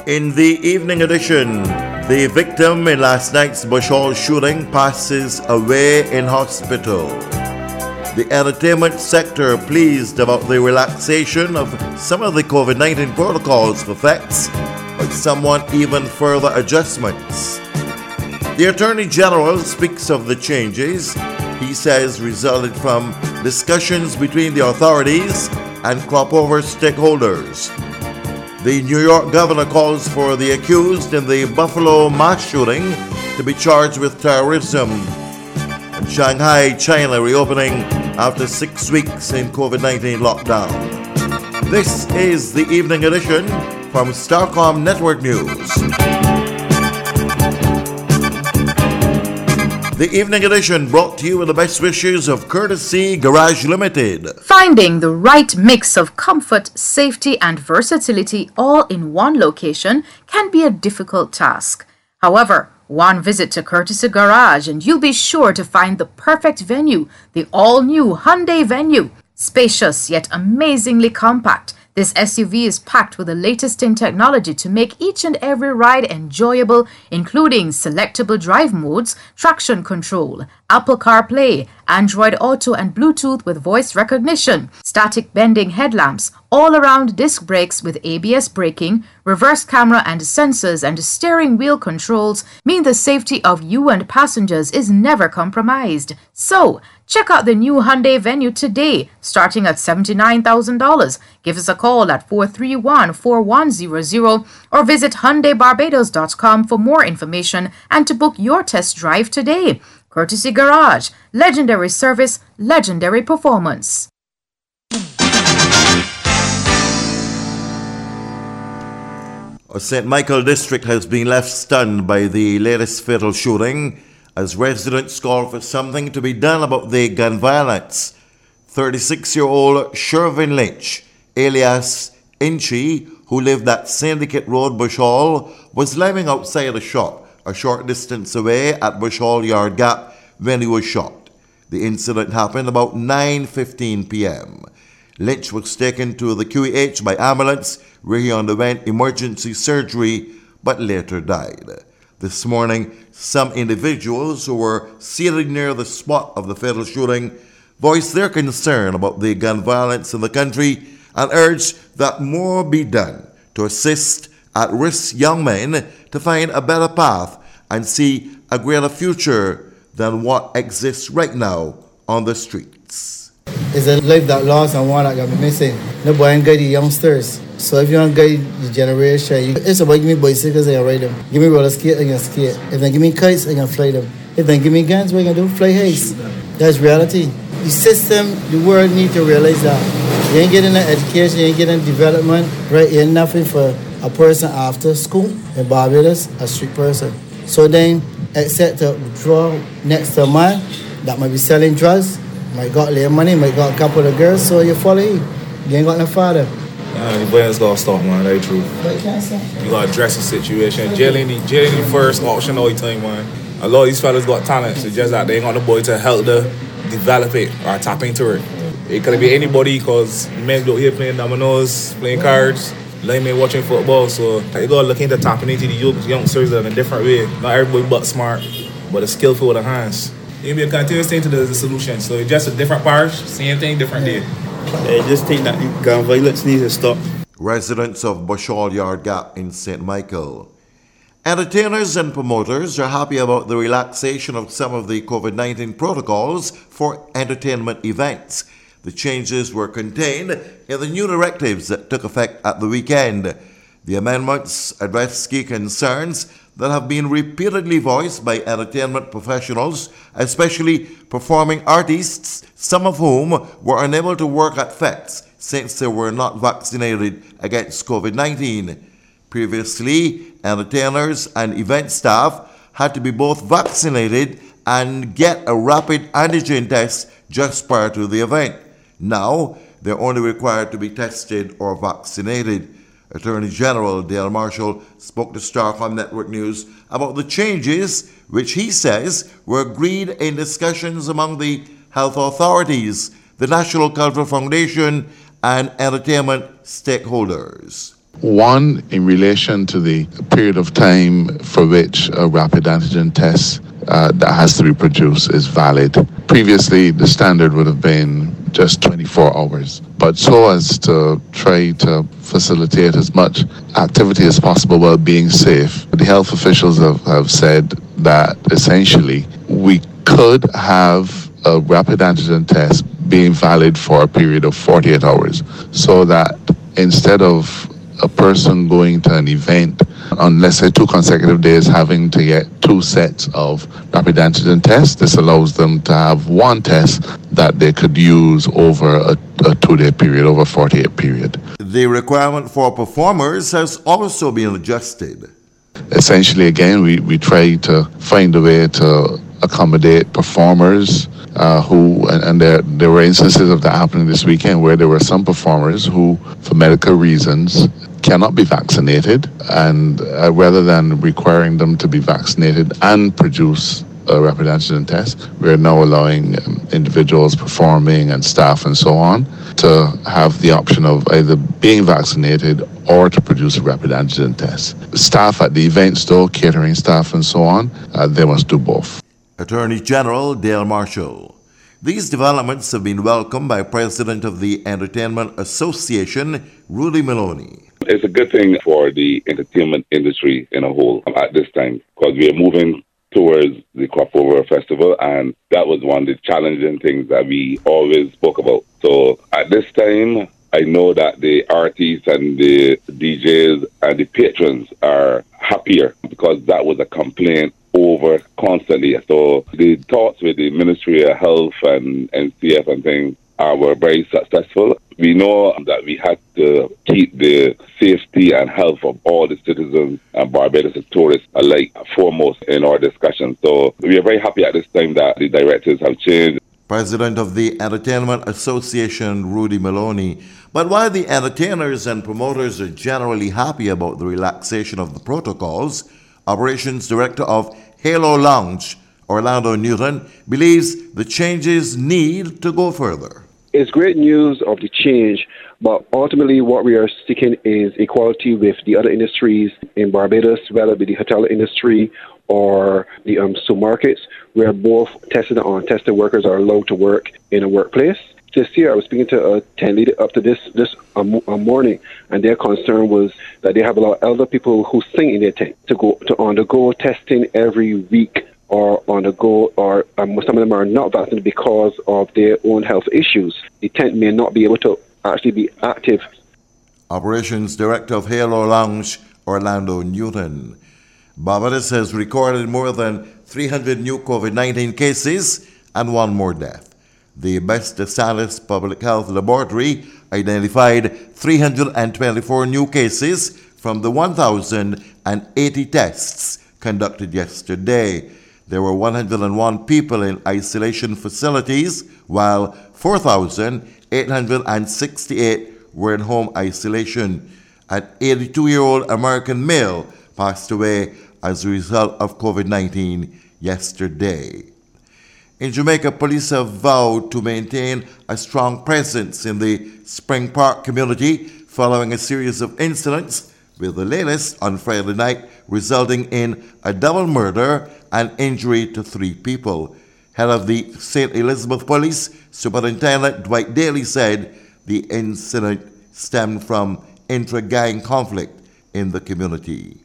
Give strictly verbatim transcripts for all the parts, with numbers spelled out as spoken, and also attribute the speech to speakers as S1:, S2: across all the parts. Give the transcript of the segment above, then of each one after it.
S1: In the evening edition, the victim in last night's Bush Hall shooting passes away in hospital. The entertainment sector pleased about the relaxation of some of the COVID nineteen protocols for vets, but some want even further adjustments. The Attorney General speaks of the changes he says resulted from discussions between the authorities and crop over stakeholders. The New York governor calls for the accused in the Buffalo mass shooting to be charged with terrorism. And Shanghai, China reopening after six weeks in COVID nineteen lockdown. This is the evening edition from Starcom Network News. The evening edition brought to you with the best wishes of Courtesy Garage Limited.
S2: Finding the right mix of comfort, safety, and versatility all in one location can be a difficult task. However, one visit to Courtesy Garage and you'll be sure to find the perfect venue, the all-new Hyundai Venue. Spacious yet amazingly compact, this S U V is packed with the latest in technology to make each and every ride enjoyable, including selectable drive modes, traction control, Apple CarPlay, Android Auto and Bluetooth with voice recognition, static bending headlamps, all-around disc brakes with A B S braking, reverse camera and sensors and steering wheel controls mean the safety of you and passengers is never compromised. So, check out the new Hyundai Venue today, starting at seventy-nine thousand dollars. Give us a call at four three one, four one zero zero or visit Hyundai Barbados dot com for more information and to book your test drive today. Courtesy Garage, legendary service, legendary performance.
S1: Saint Michael District has been left stunned by the latest fatal shooting as residents call for something to be done about the gun violence. thirty-six-year-old Shervin Lynch, alias Inchy, who lived at Syndicate Road, Bush Hall, was living outside a shop a short distance away at Bush Hall Yard Gap when he was shot. The incident happened about nine fifteen p.m. Lynch was taken to the Q E H by ambulance where he underwent emergency surgery but later died. This morning, some individuals who were seated near the spot of the fatal shooting voiced their concern about the gun violence in the country and urged that more be done to assist at-risk young men to find a better path and see a greater future than what exists right now on the streets.
S3: It's a life that lost and one that got missing. No boy ain't guide the youngsters. So if you want to guide the generation, you, it's about give me bicycles and you ride them. Give me roller skate and you skate. If they give me kites, I can fly them. If they give me guns, what you can do? Fly haze. That's reality. The system, the world need to realize that. You ain't getting an education, you ain't getting development, right? You ain't nothing for a person after school in Barbados, a street person. So then, except to draw next to a man that might be selling drugs, might got a little money, might got a couple of girls, so you follow him. You ain't got no father.
S4: Nah, the boys gotta stop, man, that's true.
S3: But you can't stop.
S4: You gotta address the situation. Jail ain't the, jail ain't the first option all the time, man. A lot of these fellas got talent, so just that they ain't got no boy to help them develop it or tap into it. It could be anybody, because men out here playing dominoes, playing cards, laymen watching football, so you gotta look into tapping into the youngsters in a different way. Not everybody but smart, but a skillful with the hands. It can be a continuous thing to the, the solution, so it's just a different parish, same thing, different day.
S5: I just think that gun violence needs to stop.
S1: Residents of Bush Hall Yard Gap in Saint Michael. Entertainers and promoters are happy about the relaxation of some of the COVID nineteen protocols for entertainment events. The changes were contained in the new directives that took effect at the weekend. The amendments address key concerns that have been repeatedly voiced by entertainment professionals, especially performing artists, some of whom were unable to work at fets since they were not vaccinated against COVID nineteen. Previously, entertainers and event staff had to be both vaccinated and get a rapid antigen test just prior to the event. Now, they're only required to be tested or vaccinated. Attorney General Dale Marshall spoke to Starcom Network News about the changes, which he says were agreed in discussions among the health authorities, the National Cultural Foundation, and entertainment stakeholders.
S6: One, in relation to the period of time for which a rapid antigen test uh, that has to be produced is valid. Previously, the standard would have been just twenty-four hours. But so as to try to facilitate as much activity as possible while being safe, the health officials have, have said that essentially we could have a rapid antigen test being valid for a period of forty-eight hours, so that instead of a person going to an event on, let's say, two consecutive days having to get two sets of rapid antigen tests, this allows them to have one test that they could use over a, a two-day period, over a forty-eight period.
S1: The requirement for performers has also been adjusted.
S6: Essentially, again, we, we try to find a way to accommodate performers uh, who, and, and there, there were instances of that happening this weekend where there were some performers who, for medical reasons, cannot be vaccinated, and uh, rather than requiring them to be vaccinated and produce a rapid antigen test, we're now allowing um, individuals performing and staff and so on to have the option of either being vaccinated or to produce a rapid antigen test. Staff at the events, though, catering staff and so on, uh, they must do both.
S1: Attorney General Dale Marshall. These developments have been welcomed by President of the Entertainment Association, Rudy Maloney.
S7: It's a good thing for the entertainment industry in a whole at this time, because we are moving towards the Crop Over Festival, and that was one of the challenging things that we always spoke about. So at this time, I know that the artists and the D Js and the patrons are happier, because that was a complaint over constantly. So the talks with the Ministry of Health and N C F and things uh, were very successful. We know that we had to keep the safety and health of all the citizens and Barbados as tourists alike foremost in our discussion. So we are very happy at this time that the directives have changed.
S1: President of the Entertainment Association, Rudy Maloney. But while the entertainers and promoters are generally happy about the relaxation of the protocols, Operations Director of Halo Lounge, Orlando Newton, believes the changes need to go further.
S8: It's great news of the change, but ultimately what we are seeking is equality with the other industries in Barbados, whether it be the hotel industry or the um, supermarkets, where both tested and untested workers are allowed to work in a workplace. This year, I was speaking to a tent leader up to this this um, morning, and their concern was that they have a lot of elder people who sing in their tent to go to undergo testing every week, or undergo, or um, some of them are not vaccinated because of their own health issues. The tent may not be able to actually be active.
S1: Operations Director of Halo Lounge, Orlando Newton. Barbados has recorded more than three hundred new COVID nineteen cases and one more death. The Best Salis Public Health Laboratory identified three hundred twenty-four new cases from the one thousand eighty tests conducted yesterday. There were one hundred one people in isolation facilities, while four thousand eight hundred sixty-eight were in home isolation. An eighty-two-year-old American male passed away as a result of COVID nineteen yesterday. In Jamaica, police have vowed to maintain a strong presence in the Spring Park community following a series of incidents, with the latest on Friday night resulting in a double murder and injury to three people. Head of the Saint Elizabeth Police, Superintendent Dwight Daly, said the incident stemmed from intra-gang conflict in the community.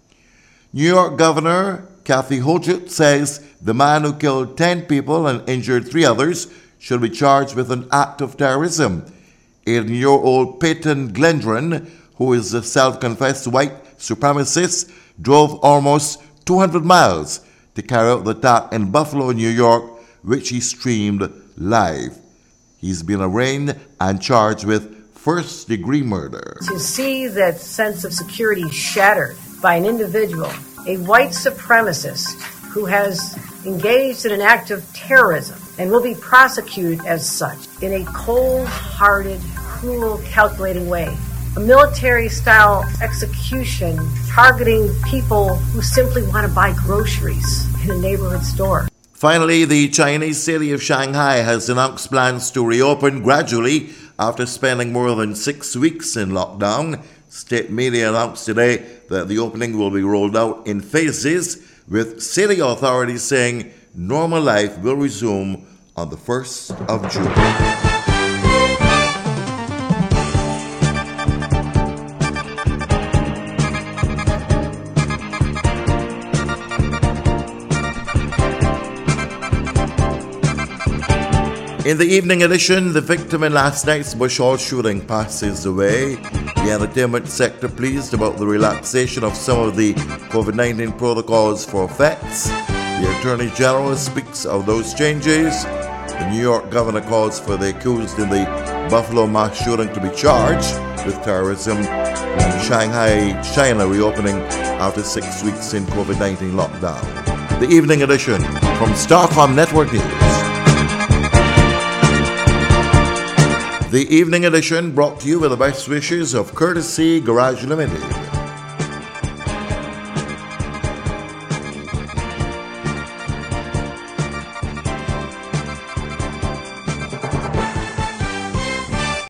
S1: New York Governor Kathy Hochul says the man who killed ten people and injured three others should be charged with an act of terrorism. eighteen-year-old Peyton Glendron, who is a self-confessed white supremacist, drove almost two hundred miles to carry out the attack in Buffalo, New York, which he streamed live. He's been arraigned and charged with first-degree murder.
S9: To see that sense of security shattered by an individual, a white supremacist who has engaged in an act of terrorism and will be prosecuted as such in a cold-hearted, cruel, calculating way. A military-style execution targeting people who simply want to buy groceries in a neighborhood store.
S1: Finally, the Chinese city of Shanghai has announced plans to reopen gradually after spending more than six weeks in lockdown. State media announced today that the opening will be rolled out in phases, with city authorities saying normal life will resume on the first of June. In the evening edition, the victim in last night's Bush Hall shooting passes away. The entertainment sector pleased about the relaxation of some of the COVID nineteen protocols for vets. The Attorney General speaks of those changes. The New York governor calls for the accused in the Buffalo mass shooting to be charged with terrorism. And Shanghai, China reopening after six weeks in COVID nineteen lockdown. The evening edition from Starcom Network News. The evening edition brought to you with the best wishes of Courtesy Garage Limited.